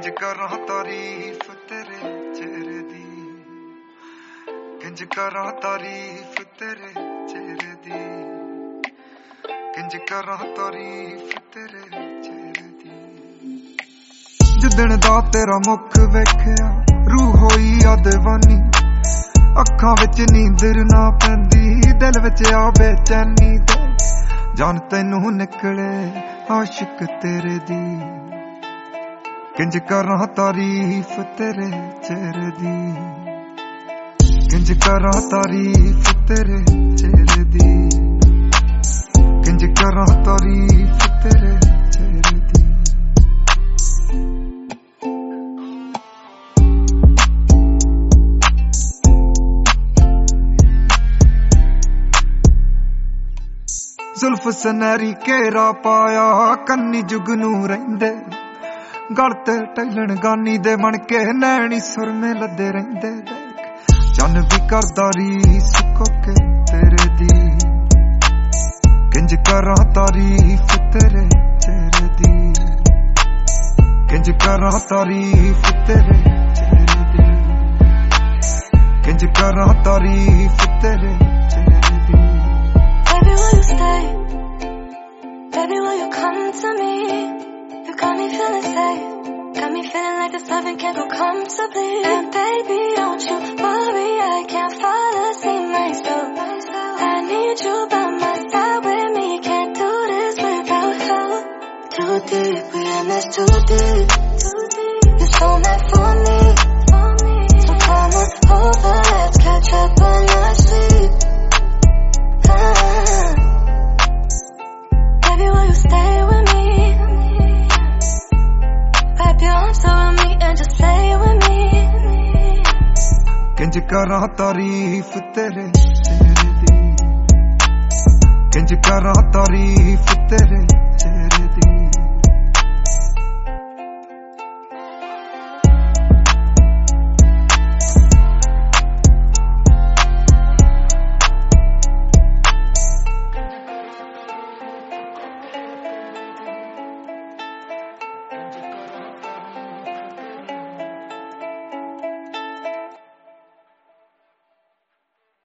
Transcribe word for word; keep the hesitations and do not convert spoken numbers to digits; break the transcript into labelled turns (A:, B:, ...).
A: किंज करा तारीफ तेरे चेहरे दी, किंज करा तारीफ तेरे चेहरे दी, किंज करा तारीफ तेरे चेहरे दी। जिदन दा तेरा मुख वेखिया रूह होई आ दीवानी, अखां विच नींदर ना पैंदी, दिल विच आ बेचैनी दे, जान तैनू निकले आशिक तेरे दी। किंज करा तारीफ तेरे चेहरे दी, किंज करा तारीफ तेरे चेहरे दी, किंज करा तारीफ तेरे चेहरे दी। जुल्फ सनैरी घेरा पाया कन्नी जुगनू रहिंदे, गल ते टैलन गानी दे बन के नैनी सुरमे लदे रहिंदे। देख चन भी करदा रीस कोके तेरे दी, किंज करा तारीफ तेरे चेहरे दी, किंज करा तारीफ तेरे चेहरे दी, किंज करा तारीफ तेरे चेहरे दी।
B: Baby, will you stay? Baby, will you come to me? You got me feeling safe, got me feeling like this loving can't go comfortably. And baby, don't you worry, I can't fall asleep myself. I need you by my side with me, can't do this without you. Too deep, we in this too deep. You're so meant for me, so come on over, let's catch up when I sleep. Ah. Baby, will you stay with me? Wrap your arms around me and just play with me.
A: किंज करा तारीफ तेरे चेहरे दी, किंज करा तारीफ तेरे